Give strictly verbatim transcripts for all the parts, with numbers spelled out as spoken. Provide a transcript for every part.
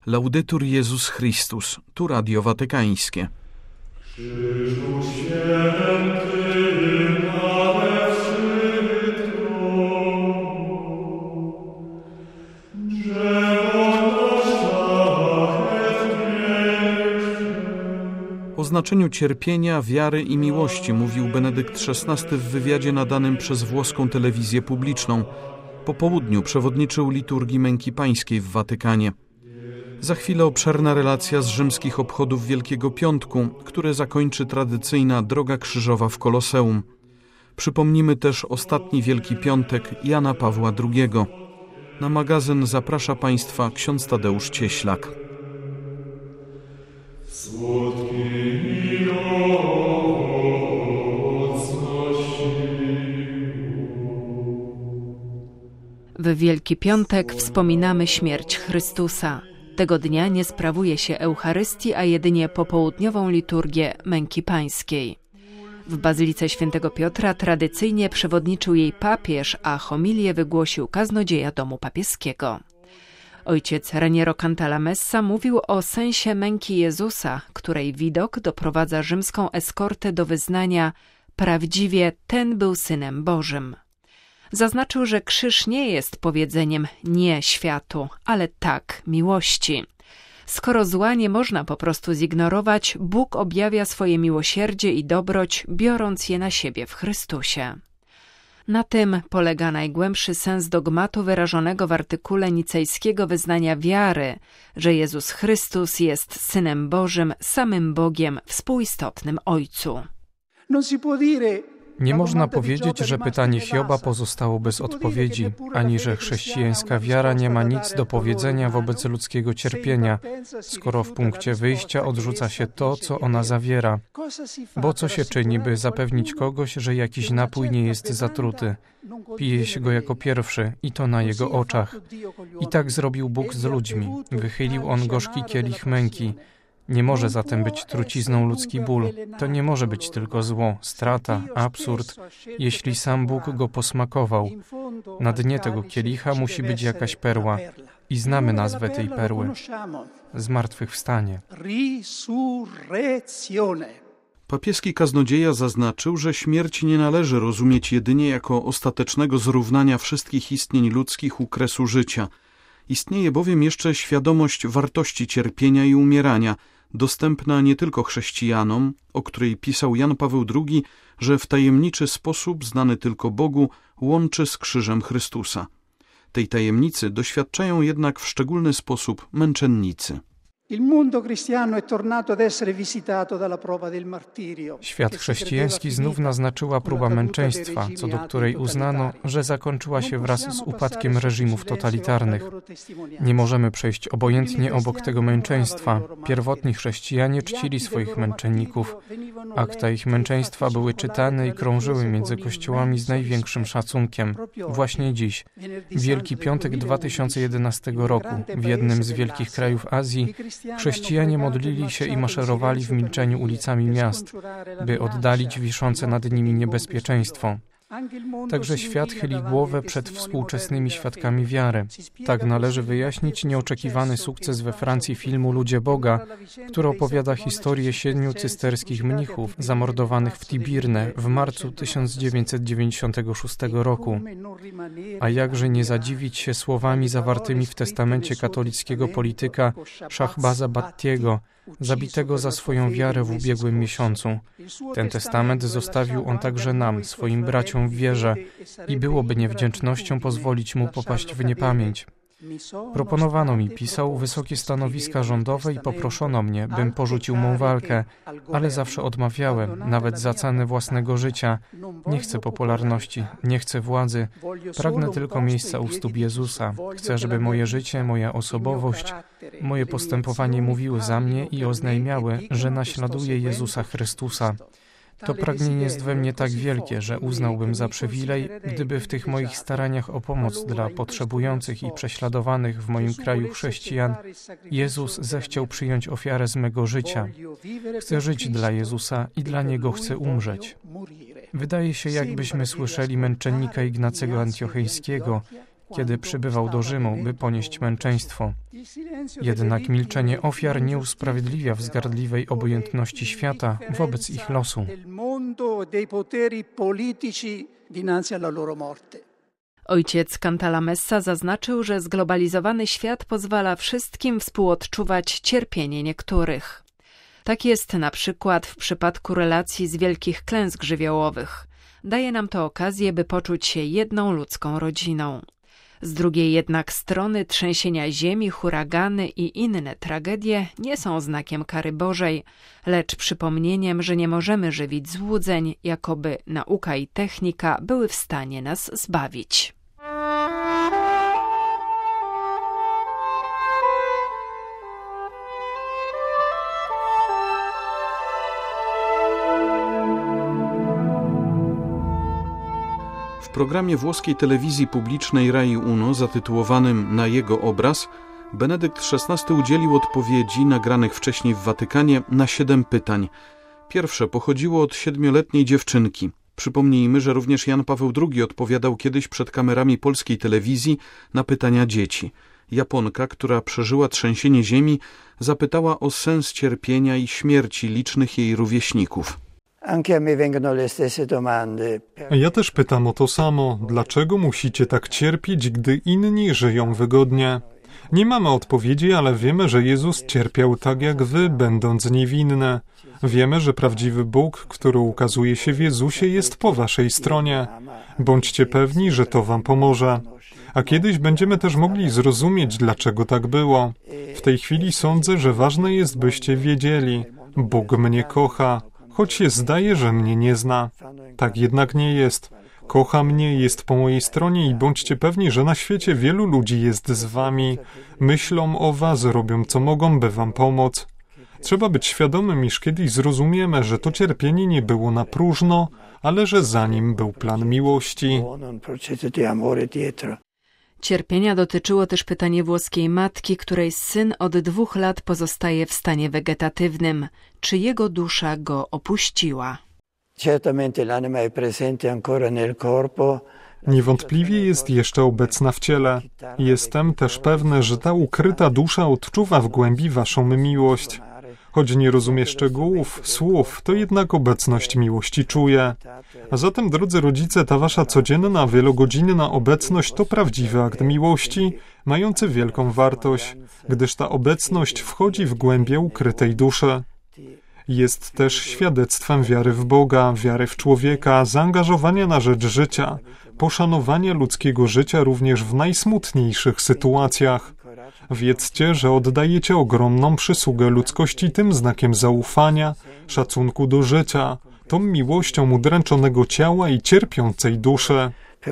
Laudetur Jezus Chrystus, tu Radio Watykańskie. Krzyżu święty nade wszystko, drzewo O znaczeniu cierpienia, wiary i miłości mówił Benedykt szesnasty w wywiadzie nadanym przez włoską telewizję publiczną. Po południu przewodniczył liturgii Męki Pańskiej w Watykanie. Za chwilę obszerna relacja z rzymskich obchodów Wielkiego Piątku, które zakończy tradycyjna droga krzyżowa w Koloseum. Przypomnimy też ostatni Wielki Piątek Jana Pawła drugiego. Na magazyn zaprasza Państwa ksiądz Tadeusz Cieślak. W Wielki Piątek wspominamy śmierć Chrystusa. Tego dnia nie sprawuje się Eucharystii, a jedynie popołudniową liturgię Męki Pańskiej. W Bazylice Świętego Piotra tradycyjnie przewodniczył jej papież, a homilię wygłosił kaznodzieja domu papieskiego. Ojciec Raniero Cantalamessa mówił o sensie męki Jezusa, której widok doprowadza rzymską eskortę do wyznania: prawdziwie ten był Synem Bożym. Zaznaczył, że krzyż nie jest powiedzeniem nie światu, ale tak miłości. Skoro zła nie można po prostu zignorować, Bóg objawia swoje miłosierdzie i dobroć, biorąc je na siebie w Chrystusie. Na tym polega najgłębszy sens dogmatu wyrażonego w artykule nicejskiego wyznania wiary, że Jezus Chrystus jest Synem Bożym, samym Bogiem, współistotnym Ojcu. Nie można powiedzieć, że pytanie Hioba pozostało bez odpowiedzi, ani że chrześcijańska wiara nie ma nic do powiedzenia wobec ludzkiego cierpienia, skoro w punkcie wyjścia odrzuca się to, co ona zawiera. Bo co się czyni, by zapewnić kogoś, że jakiś napój nie jest zatruty? Pije się go jako pierwszy i to na jego oczach. I tak zrobił Bóg z ludźmi. Wychylił On gorzki kielich męki. Nie może zatem być trucizną ludzki ból. To nie może być tylko zło, strata, absurd, jeśli sam Bóg go posmakował. Na dnie tego kielicha musi być jakaś perła. I znamy nazwę tej perły. Zmartwychwstanie. Papieski kaznodzieja zaznaczył, że śmierć nie należy rozumieć jedynie jako ostatecznego zrównania wszystkich istnień ludzkich u kresu życia. Istnieje bowiem jeszcze świadomość wartości cierpienia i umierania, dostępna nie tylko chrześcijanom, o której pisał Jan Paweł drugi, że w tajemniczy sposób, znany tylko Bogu, łączy z krzyżem Chrystusa. Tej tajemnicy doświadczają jednak w szczególny sposób męczennicy. Świat chrześcijański znów naznaczyła próba męczeństwa, co do której uznano, że zakończyła się wraz z upadkiem reżimów totalitarnych. Nie możemy przejść obojętnie obok tego męczeństwa. Pierwotni chrześcijanie czcili swoich męczenników. Akta ich męczeństwa były czytane i krążyły między kościołami z największym szacunkiem. Właśnie dziś, Wielki Piątek dwa tysiące jedenastego roku, w jednym z wielkich krajów Azji, chrześcijanie modlili się i maszerowali w milczeniu ulicami miast, by oddalić wiszące nad nimi niebezpieczeństwo. Także świat chyli głowę przed współczesnymi świadkami wiary. Tak należy wyjaśnić nieoczekiwany sukces we Francji filmu Ludzie Boga, który opowiada historię siedmiu cysterskich mnichów zamordowanych w Tibirne w marcu tysiąc dziewięćset dziewięćdziesiątego szóstego roku. A jakże nie zadziwić się słowami zawartymi w testamencie katolickiego polityka Szachbaza Battiego, zabitego za swoją wiarę w ubiegłym miesiącu. Ten testament zostawił on także nam, swoim braciom w wierze, i byłoby niewdzięcznością pozwolić mu popaść w niepamięć. Proponowano mi, pisał, wysokie stanowiska rządowe i poproszono mnie, bym porzucił mą walkę, ale zawsze odmawiałem, nawet za cenę własnego życia. Nie chcę popularności, nie chcę władzy, pragnę tylko miejsca u stóp Jezusa. Chcę, żeby moje życie, moja osobowość, moje postępowanie mówiły za mnie i oznajmiały, że naśladuję Jezusa Chrystusa. To pragnienie jest we mnie tak wielkie, że uznałbym za przywilej, gdyby w tych moich staraniach o pomoc dla potrzebujących i prześladowanych w moim kraju chrześcijan Jezus zechciał przyjąć ofiarę z mego życia. Chcę żyć dla Jezusa i dla Niego chcę umrzeć. Wydaje się, jakbyśmy słyszeli męczennika Ignacego Antiocheńskiego, kiedy przybywał do Rzymu, by ponieść męczeństwo. Jednak milczenie ofiar nie usprawiedliwia wzgardliwej obojętności świata wobec ich losu. Ojciec Cantalamessa zaznaczył, że zglobalizowany świat pozwala wszystkim współodczuwać cierpienie niektórych. Tak jest na przykład w przypadku relacji z wielkich klęsk żywiołowych. Daje nam to okazję, by poczuć się jedną ludzką rodziną. Z drugiej jednak strony trzęsienia ziemi, huragany i inne tragedie nie są znakiem kary Bożej, lecz przypomnieniem, że nie możemy żywić złudzeń, jakoby nauka i technika były w stanie nas zbawić. W programie włoskiej telewizji publicznej Rai Uno zatytułowanym Na jego obraz Benedykt szesnasty udzielił odpowiedzi nagranych wcześniej w Watykanie na siedem pytań. Pierwsze pochodziło od siedmioletniej dziewczynki. Przypomnijmy, że również Jan Paweł drugi odpowiadał kiedyś przed kamerami polskiej telewizji na pytania dzieci. Japonka, która przeżyła trzęsienie ziemi, zapytała o sens cierpienia i śmierci licznych jej rówieśników. Ja też pytam o to samo. Dlaczego musicie tak cierpieć, gdy inni żyją wygodnie? Nie mamy odpowiedzi, ale wiemy, że Jezus cierpiał tak jak wy, będąc niewinny. Wiemy, że prawdziwy Bóg, który ukazuje się w Jezusie, jest po waszej stronie. Bądźcie pewni, że to wam pomoże. A kiedyś będziemy też mogli zrozumieć, dlaczego tak było. W tej chwili sądzę, że ważne jest, byście wiedzieli. Bóg mnie kocha. Choć się zdaje, że mnie nie zna. Tak jednak nie jest. Kocha mnie, jest po mojej stronie i bądźcie pewni, że na świecie wielu ludzi jest z wami. Myślą o was, robią co mogą, by wam pomóc. Trzeba być świadomym, iż kiedyś zrozumiemy, że to cierpienie nie było na próżno, ale że za nim był plan miłości. Cierpienia dotyczyło też pytanie włoskiej matki, której syn od dwóch lat pozostaje w stanie wegetatywnym. Czy jego dusza go opuściła? Niewątpliwie jest jeszcze obecna w ciele. Jestem też pewny, że ta ukryta dusza odczuwa w głębi waszą miłość. Choć nie rozumie szczegółów, słów, to jednak obecność miłości czuje. A zatem, drodzy rodzice, ta wasza codzienna, wielogodzinna obecność to prawdziwy akt miłości, mający wielką wartość, gdyż ta obecność wchodzi w głębię ukrytej duszy. Jest też świadectwem wiary w Boga, wiary w człowieka, zaangażowania na rzecz życia, poszanowania ludzkiego życia również w najsmutniejszych sytuacjach. Wiedzcie, że oddajecie ogromną przysługę ludzkości tym znakiem zaufania, szacunku do życia, tą miłością udręczonego ciała i cierpiącej duszy.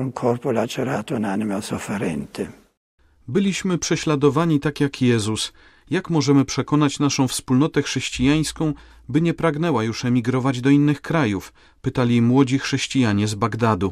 Byliśmy prześladowani tak jak Jezus. Jak możemy przekonać naszą wspólnotę chrześcijańską, by nie pragnęła już emigrować do innych krajów? Pytali młodzi chrześcijanie z Bagdadu.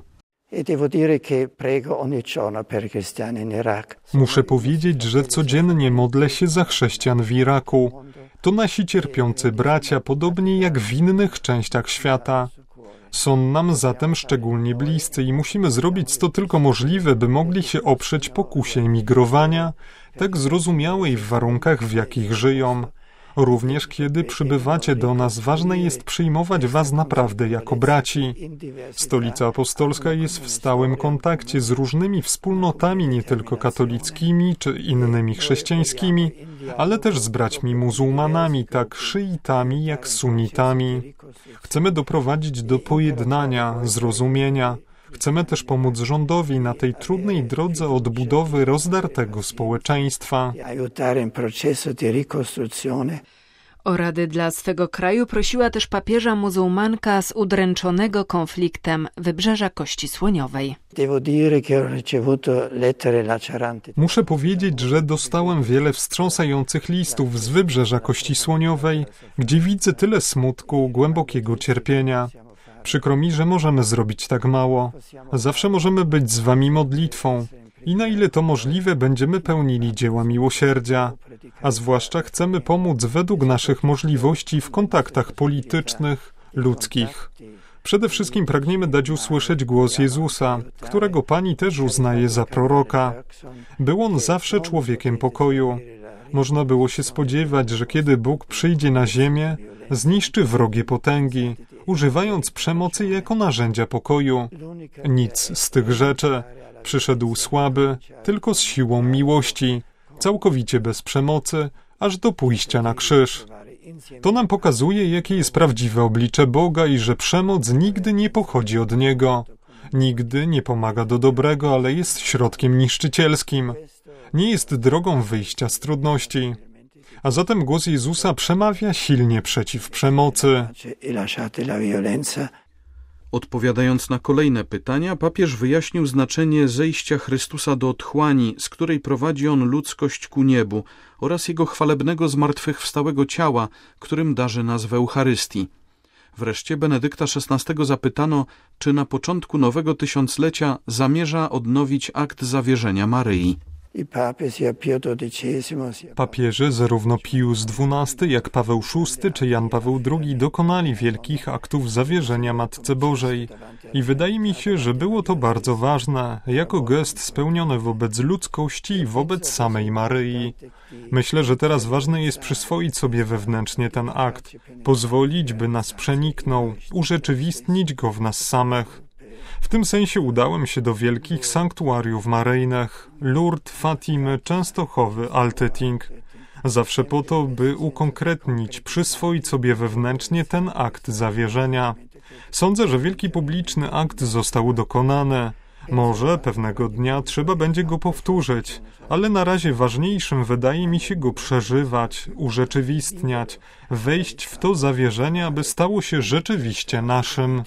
Muszę powiedzieć, że codziennie modlę się za chrześcijan w Iraku. To nasi cierpiący bracia, podobnie jak w innych częściach świata. Są nam zatem szczególnie bliscy i musimy zrobić to tylko możliwe, by mogli się oprzeć pokusie emigrowania, tak zrozumiałej w warunkach, w jakich żyją. Również kiedy przybywacie do nas, ważne jest przyjmować was naprawdę jako braci. Stolica Apostolska jest w stałym kontakcie z różnymi wspólnotami, nie tylko katolickimi czy innymi chrześcijańskimi, ale też z braćmi muzułmanami, tak szyitami jak sunnitami. Chcemy doprowadzić do pojednania, zrozumienia. Chcemy też pomóc rządowi na tej trudnej drodze odbudowy rozdartego społeczeństwa. O rady dla swego kraju prosiła też papieża muzułmanka z udręczonego konfliktem Wybrzeża Kości Słoniowej. Muszę powiedzieć, że dostałem wiele wstrząsających listów z Wybrzeża Kości Słoniowej, gdzie widzę tyle smutku, głębokiego cierpienia. Przykro mi, że możemy zrobić tak mało. Zawsze możemy być z wami modlitwą i na ile to możliwe, będziemy pełnili dzieła miłosierdzia. A zwłaszcza chcemy pomóc według naszych możliwości w kontaktach politycznych, ludzkich. Przede wszystkim pragniemy dać usłyszeć głos Jezusa, którego Pani też uznaje za proroka. Był on zawsze człowiekiem pokoju. Można było się spodziewać, że kiedy Bóg przyjdzie na ziemię, zniszczy wrogie potęgi, używając przemocy jako narzędzia pokoju. Nic z tych rzeczy. Przyszedł słaby, tylko z siłą miłości, całkowicie bez przemocy, aż do pójścia na krzyż. To nam pokazuje, jakie jest prawdziwe oblicze Boga i że przemoc nigdy nie pochodzi od Niego. Nigdy nie pomaga do dobrego, ale jest środkiem niszczycielskim. Nie jest drogą wyjścia z trudności. A zatem głos Jezusa przemawia silnie przeciw przemocy. Odpowiadając na kolejne pytania, papież wyjaśnił znaczenie zejścia Chrystusa do otchłani, z której prowadzi on ludzkość ku niebu, oraz jego chwalebnego zmartwychwstałego ciała, którym darzy nas w Eucharystii. Wreszcie Benedykta szesnastego zapytano, czy na początku nowego tysiąclecia zamierza odnowić akt zawierzenia Maryi. Papieże, zarówno Pius dwunasty, jak Paweł szósty czy Jan Paweł drugi dokonali wielkich aktów zawierzenia Matce Bożej i wydaje mi się, że było to bardzo ważne, jako gest spełniony wobec ludzkości i wobec samej Maryi. Myślę, że teraz ważne jest przyswoić sobie wewnętrznie ten akt, pozwolić, by nas przeniknął, urzeczywistnić go w nas samych. W tym sensie udałem się do wielkich sanktuariów maryjnych, Lourdes, Fatimy, Częstochowy, Altötting. Zawsze po to, by ukonkretnić, przyswoić sobie wewnętrznie ten akt zawierzenia. Sądzę, że wielki publiczny akt został dokonany. Może pewnego dnia trzeba będzie go powtórzyć, ale na razie ważniejszym wydaje mi się go przeżywać, urzeczywistniać, wejść w to zawierzenie, aby stało się rzeczywiście naszym.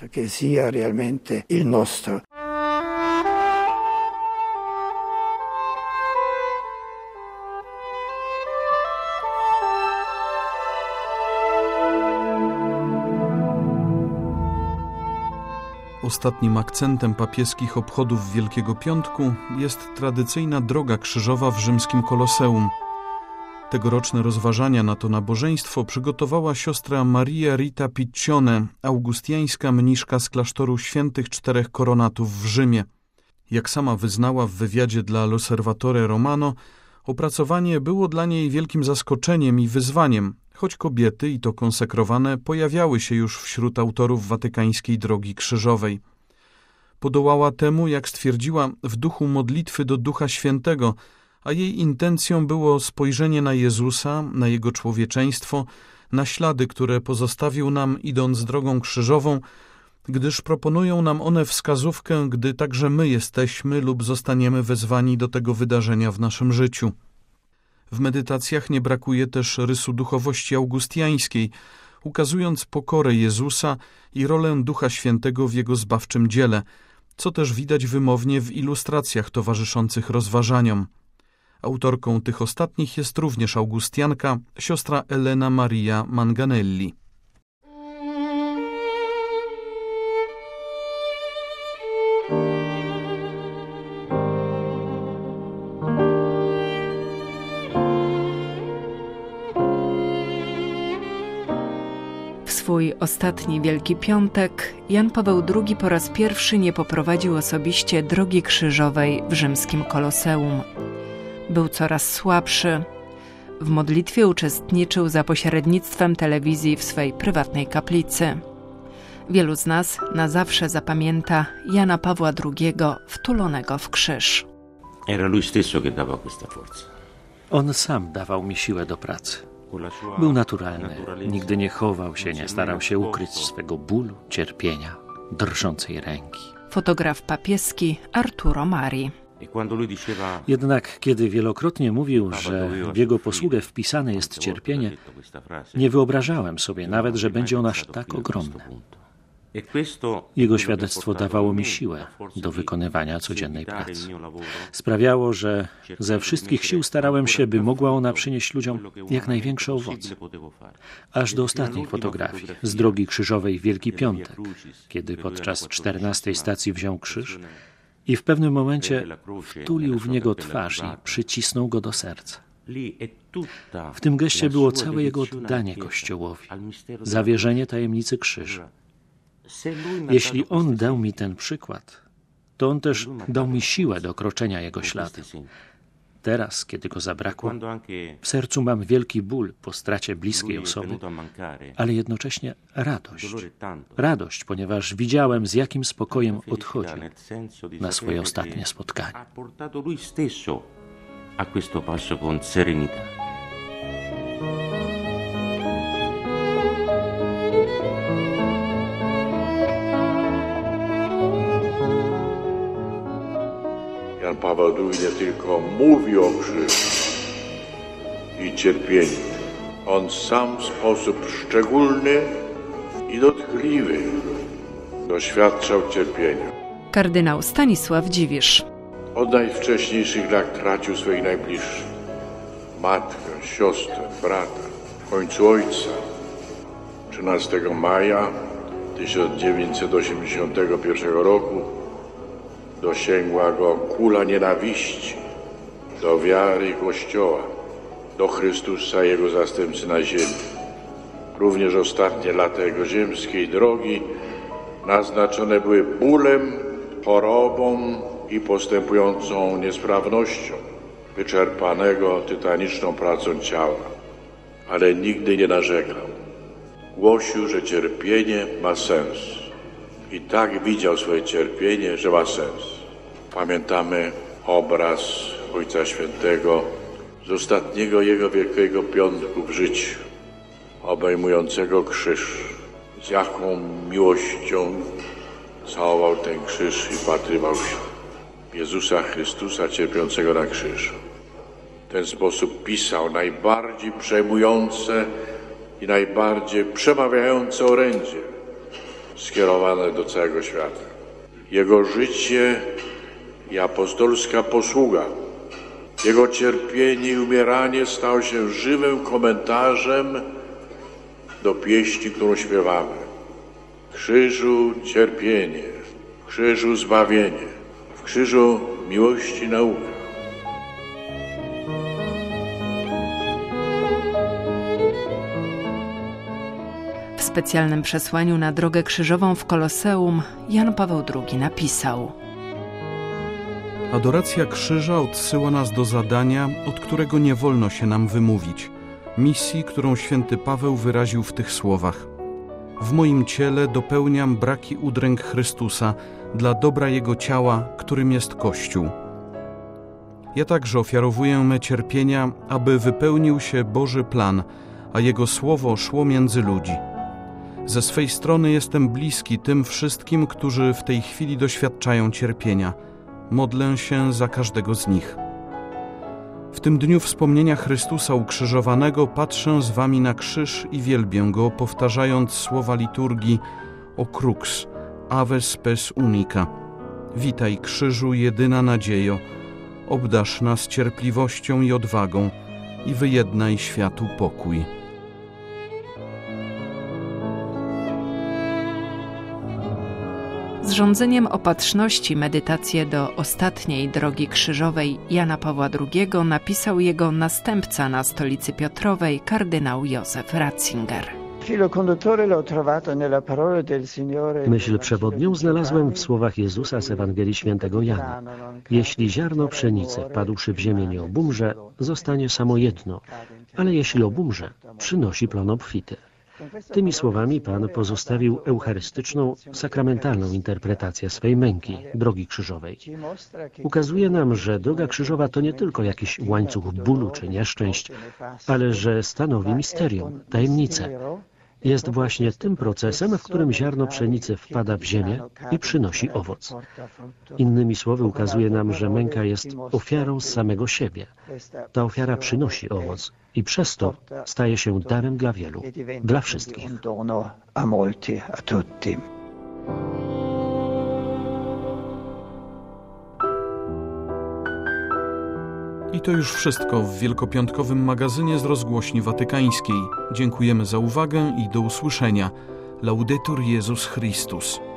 Ostatnim akcentem papieskich obchodów Wielkiego Piątku jest tradycyjna droga krzyżowa w rzymskim Koloseum. Tegoroczne rozważania na to nabożeństwo przygotowała siostra Maria Rita Piccione, augustiańska mniszka z klasztoru Świętych Czterech Koronatów w Rzymie. Jak sama wyznała w wywiadzie dla L'Osservatore Romano, opracowanie było dla niej wielkim zaskoczeniem i wyzwaniem, choć kobiety, i to konsekrowane, pojawiały się już wśród autorów watykańskiej drogi krzyżowej. Podołała temu, jak stwierdziła, w duchu modlitwy do Ducha Świętego, a jej intencją było spojrzenie na Jezusa, na Jego człowieczeństwo, na ślady, które pozostawił nam, idąc drogą krzyżową, gdyż proponują nam one wskazówkę, gdy także my jesteśmy lub zostaniemy wezwani do tego wydarzenia w naszym życiu. W medytacjach nie brakuje też rysu duchowości augustiańskiej, ukazując pokorę Jezusa i rolę Ducha Świętego w Jego zbawczym dziele, co też widać wymownie w ilustracjach towarzyszących rozważaniom. Autorką tych ostatnich jest również augustianka, siostra Elena Maria Manganelli. Swój ostatni Wielki Piątek Jan Paweł drugi po raz pierwszy nie poprowadził osobiście drogi krzyżowej w rzymskim Koloseum. Był coraz słabszy. W modlitwie uczestniczył za pośrednictwem telewizji w swej prywatnej kaplicy. Wielu z nas na zawsze zapamięta Jana Pawła drugiego wtulonego w krzyż. On sam dawał mi siłę do pracy. Był naturalny, nigdy nie chował się, nie starał się ukryć swego bólu, cierpienia, drżącej ręki. Fotograf papieski Arturo Mari. Jednak kiedy wielokrotnie mówił, że w jego posługę wpisane jest cierpienie, nie wyobrażałem sobie nawet, że będzie ono aż tak ogromne. Jego świadectwo dawało mi siłę do wykonywania codziennej pracy. Sprawiało, że ze wszystkich sił starałem się, by mogła ona przynieść ludziom jak największe owoce. Aż do ostatniej fotografii z drogi krzyżowej w Wielki Piątek, kiedy podczas czternastej stacji wziął krzyż i w pewnym momencie wtulił w niego twarz i przycisnął go do serca. W tym geście było całe jego oddanie Kościołowi, zawierzenie tajemnicy krzyża. Jeśli On dał mi ten przykład, to On też dał mi siłę do kroczenia Jego śladem. Teraz, kiedy Go zabrakło, w sercu mam wielki ból po stracie bliskiej osoby, ale jednocześnie radość. Radość, ponieważ widziałem, z jakim spokojem odchodził na swoje ostatnie spotkanie. A questo passo con serenità. Jan Paweł drugi nie tylko mówi o krzyżu i cierpieniu. On sam w sposób szczególny i dotkliwy doświadczał cierpienia. Kardynał Stanisław Dziwisz. Od najwcześniejszych lat tracił swoich najbliższych. Matkę, siostrę, brata, w końcu ojca. trzynastego maja tysiąc dziewięćset osiemdziesiątego pierwszego roku dosięgła go kula nienawiści do wiary i Kościoła, do Chrystusa, Jego zastępcy na ziemi. Również ostatnie lata Jego ziemskiej drogi naznaczone były bólem, chorobą i postępującą niesprawnością wyczerpanego tytaniczną pracą ciała. Ale nigdy nie narzekał. Głosił, że cierpienie ma sens. I tak widział swoje cierpienie, że ma sens. Pamiętamy obraz Ojca Świętego z ostatniego jego wielkiego piątku w życiu, obejmującego krzyż. Z jaką miłością całował ten krzyż i patrywał się Jezusa Chrystusa cierpiącego na krzyżu. W ten sposób pisał najbardziej przejmujące i najbardziej przemawiające orędzie skierowane do całego świata. Jego życie i apostolska posługa, Jego cierpienie i umieranie stało się żywym komentarzem do pieśni, którą śpiewamy. W krzyżu cierpienie, w krzyżu zbawienie, w krzyżu miłości nauka. W specjalnym przesłaniu na drogę krzyżową w Koloseum Jan Paweł drugi napisał: Adoracja krzyża odsyła nas do zadania, od którego nie wolno się nam wymówić, misji, którą święty Paweł wyraził w tych słowach: w moim ciele dopełniam braki udręk Chrystusa dla dobra Jego ciała, którym jest Kościół. Ja także ofiarowuję me cierpienia, aby wypełnił się Boży plan, a Jego słowo szło między ludzi. Ze swej strony jestem bliski tym wszystkim, którzy w tej chwili doświadczają cierpienia. Modlę się za każdego z nich. W tym dniu wspomnienia Chrystusa ukrzyżowanego patrzę z wami na krzyż i wielbię Go, powtarzając słowa liturgii o crux, ave spes unica. Witaj, krzyżu, jedyna nadziejo, obdarz nas cierpliwością i odwagą i wyjednaj światu pokój. Z rządzeniem opatrzności medytację do ostatniej drogi krzyżowej Jana Pawła drugiego napisał jego następca na Stolicy Piotrowej, kardynał Józef Ratzinger. Myśl przewodnią znalazłem w słowach Jezusa z Ewangelii Świętego Jana. Jeśli ziarno pszenicy wpadłszy w ziemię nie obumrze, zostanie samo jedno, ale jeśli obumrze, przynosi plon obfity. Tymi słowami Pan pozostawił eucharystyczną, sakramentalną interpretację swej męki, drogi krzyżowej. Ukazuje nam, że droga krzyżowa to nie tylko jakiś łańcuch bólu czy nieszczęść, ale że stanowi misterium, tajemnicę. Jest właśnie tym procesem, w którym ziarno pszenicy wpada w ziemię i przynosi owoc. Innymi słowy ukazuje nam, że męka jest ofiarą z samego siebie. Ta ofiara przynosi owoc i przez to staje się darem dla wielu, dla wszystkich. I to już wszystko w wielkopiątkowym magazynie z Rozgłośni Watykańskiej. Dziękujemy za uwagę i do usłyszenia. Laudetur Jezus Chrystus.